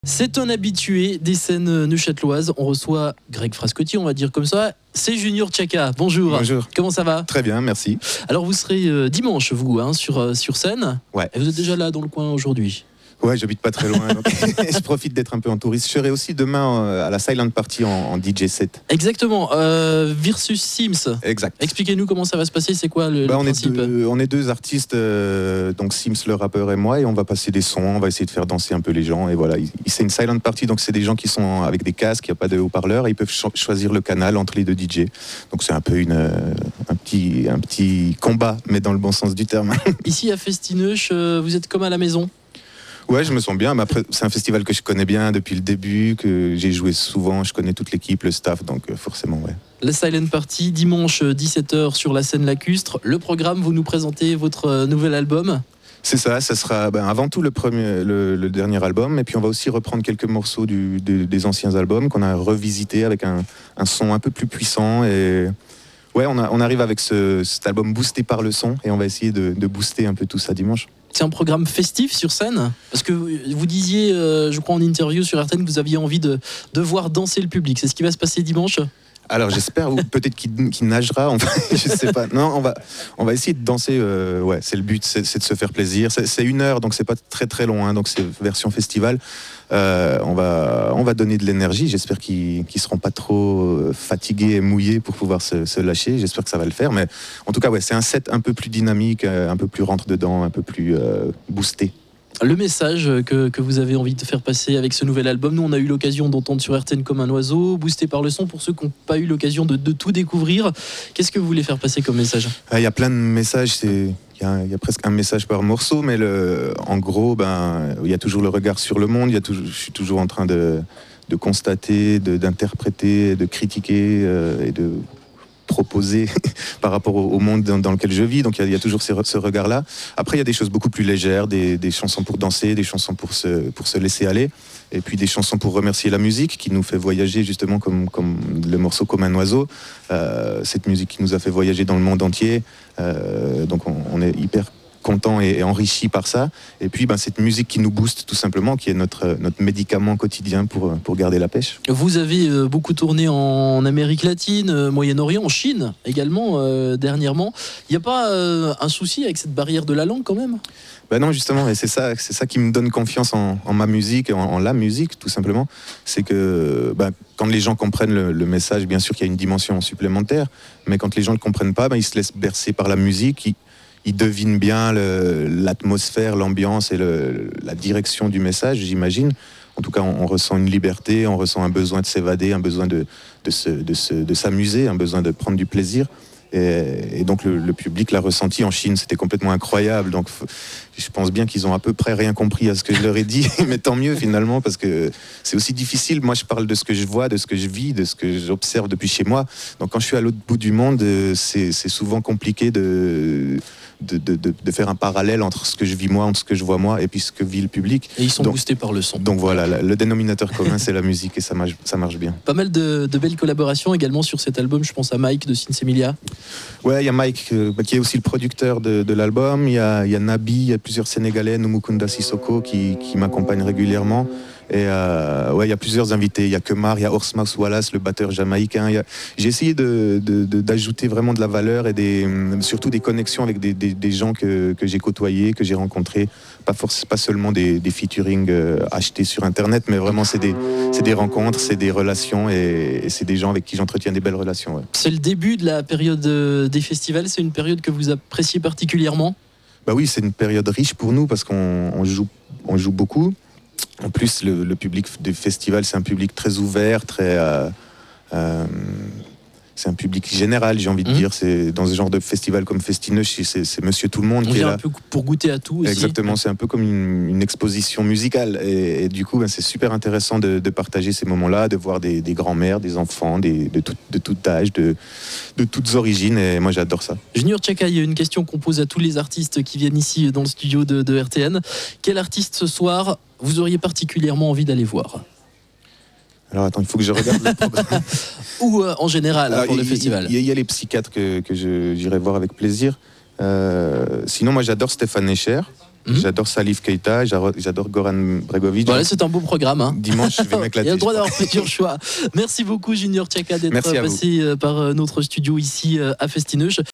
C'est un habitué des scènes neuchâteloises. On reçoit Greg Frascotti, on va dire comme ça. C'est Junior Tchaka. Bonjour. Bonjour. Comment ça va? Très bien, merci. Alors vous serez dimanche, vous, sur scène. Ouais. Et vous êtes déjà là dans le coin aujourd'hui? Ouais, j'habite pas très loin, donc je profite d'être un peu en touriste. Je serai aussi demain à la Silent Party en DJ set. Exactement. Versus Sims. Exact. Expliquez-nous comment ça va se passer. C'est quoi le principe? On est deux artistes, donc Sims le rappeur et moi, et on va passer des sons, on va essayer de faire danser un peu les gens. Et voilà, c'est une Silent Party, donc c'est des gens qui sont avec des casques, il n'y a pas de haut-parleurs, et ils peuvent choisir le canal entre les deux DJ. Donc c'est un peu un petit combat, mais dans le bon sens du terme. Ici à Festineuch, vous êtes comme à la maison? Ouais, je me sens bien. Mais après, c'est un festival que je connais bien depuis le début, que j'ai joué souvent. Je connais toute l'équipe, le staff, donc forcément, ouais. La Silent Party, dimanche 17h sur la scène lacustre. Le programme, vous nous présentez votre nouvel album? C'est ça sera avant tout le dernier album. Et puis on va aussi reprendre quelques morceaux des anciens albums qu'on a revisités avec un son un peu plus puissant. Et ouais, on arrive avec cet album boosté par le son. Et on va essayer de booster un peu tout ça dimanche. C'est un programme festif sur scène? Parce que vous disiez, je crois en interview sur RTN, que vous aviez envie de voir danser le public. C'est ce qui va se passer dimanche? Alors j'espère, ou peut-être qu'il nagera, enfin, je sais pas. Non, on va essayer de danser, ouais, c'est le but, c'est de se faire plaisir. C'est 1 heure, donc c'est pas très très long, hein, donc c'est version festival. On va donner de l'énergie, j'espère qu'ils seront pas trop fatigués et mouillés pour pouvoir se lâcher, j'espère que ça va le faire. Mais en tout cas, ouais, c'est un set un peu plus dynamique, un peu plus rentre-dedans, un peu plus boosté. Le message que vous avez envie de faire passer avec ce nouvel album, nous on a eu l'occasion d'entendre sur RTN comme un oiseau, boosté par le son, pour ceux qui n'ont pas eu l'occasion de tout découvrir. Qu'est-ce que vous voulez faire passer comme message? Il y a plein de messages, il y a presque un message par morceau, mais en gros, il y a toujours le regard sur le monde, je suis toujours en train de constater, d'interpréter, de critiquer et de proposer par rapport au monde dans lequel je vis. Donc il y a toujours ce regard-là. Après, il y a des choses beaucoup plus légères, des chansons pour danser, des chansons pour se laisser aller, et puis des chansons pour remercier la musique qui nous fait voyager justement comme le morceau Comme un oiseau. Cette musique qui nous a fait voyager dans le monde entier. Donc on est hyper content et enrichi par ça. Et puis cette musique qui nous booste tout simplement, qui est notre médicament quotidien pour garder la pêche. Vous avez beaucoup tourné en Amérique latine, Moyen-Orient, en Chine également dernièrement. Il n'y a pas un souci avec cette barrière de la langue quand même? Non, justement, et c'est ça qui me donne confiance en ma musique, en la musique tout simplement. C'est que quand les gens comprennent le message, bien sûr qu'il y a une dimension supplémentaire, mais quand les gens ne le comprennent pas, ils se laissent bercer par la musique. Ils devinent bien l'atmosphère, l'ambiance et la direction du message, j'imagine. En tout cas, on ressent une liberté, on ressent un besoin de s'évader, un besoin de s'amuser, un besoin de prendre du plaisir. Et donc le public l'a ressenti en Chine, c'était complètement incroyable. Donc je pense bien qu'ils ont à peu près rien compris à ce que je leur ai dit, mais tant mieux finalement, parce que c'est aussi difficile. Moi je parle de ce que je vois, de ce que je vis, de ce que j'observe depuis chez moi. Donc quand je suis à l'autre bout du monde, c'est souvent compliqué de faire un parallèle entre ce que je vis moi, entre ce que je vois moi, et puis ce que vit le public. Et ils sont boostés par le son. Donc voilà, le dénominateur commun, c'est la musique, et ça marche bien. Pas mal de belles collaborations également sur cet album. Je pense à Mike de Sinsemilia. Ouais, il y a Mike qui est aussi le producteur de l'album. Il y a Nabi, il y a plusieurs Sénégalais, Numukunda Sissoko qui m'accompagnent régulièrement. Et il y a plusieurs invités. Il y a Kemar, il y a Orsmas Wallace, le batteur jamaïcain. J'ai essayé d'ajouter vraiment de la valeur et surtout des connexions avec des gens que j'ai côtoyés, que j'ai rencontrés. Pas seulement des featuring achetés sur Internet, mais vraiment c'est des rencontres, c'est des relations et c'est des gens avec qui j'entretiens des belles relations. Ouais. C'est le début de la période des festivals. C'est une période que vous appréciez particulièrement? Oui, c'est une période riche pour nous parce qu'on joue beaucoup. En plus, le public du festival, c'est un public très ouvert, c'est un public général, j'ai envie de dire. C'est dans ce genre de festival comme Festineuch, c'est Monsieur Tout le Monde qui est là. Un peu pour goûter à tout aussi. Exactement, c'est un peu comme une exposition musicale. Et du coup, c'est super intéressant de partager ces moments-là, de voir des grands-mères, des enfants, de tout âge, de toutes origines. Et moi, j'adore ça. Junior Tchaka, il y a une question qu'on pose à tous les artistes qui viennent ici dans le studio de RTN. Quel artiste ce soir vous auriez particulièrement envie d'aller voir? Alors attends, il faut que je regarde le programme. Ou en général pour le festival. Il y a les psychiatres que j'irai voir avec plaisir. Sinon, moi j'adore Stéphane Escher. J'adore Salif Keita, j'adore Goran Bregovic. Voilà, c'est un beau programme. Hein. Dimanche, je vais m'éclater. Il y a le droit d'avoir plusieurs choix. Merci beaucoup, Junior Tchaka, d'être passé par notre studio ici à Festineuch.